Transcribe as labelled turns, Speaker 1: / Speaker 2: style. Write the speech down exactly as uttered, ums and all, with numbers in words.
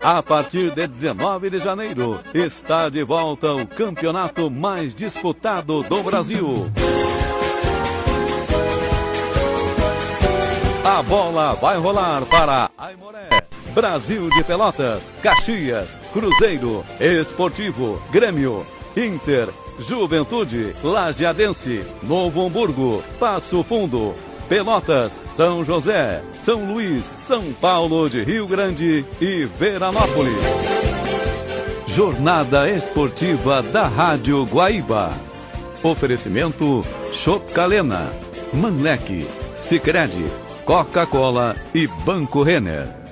Speaker 1: A partir de dezenove de janeiro, está de volta o campeonato mais disputado do Brasil. A bola vai rolar para Aimoré, Brasil de Pelotas, Caxias, Cruzeiro, Esportivo, Grêmio, Inter, Juventude, Lajeadense, Novo Hamburgo, Passo Fundo, Pelotas, São José, São Luís, São Paulo de Rio Grande e Veranópolis. Jornada Esportiva da Rádio Guaíba. Oferecimento Chocalena, Manlec, Sicredi, Coca-Cola e Banco Renner.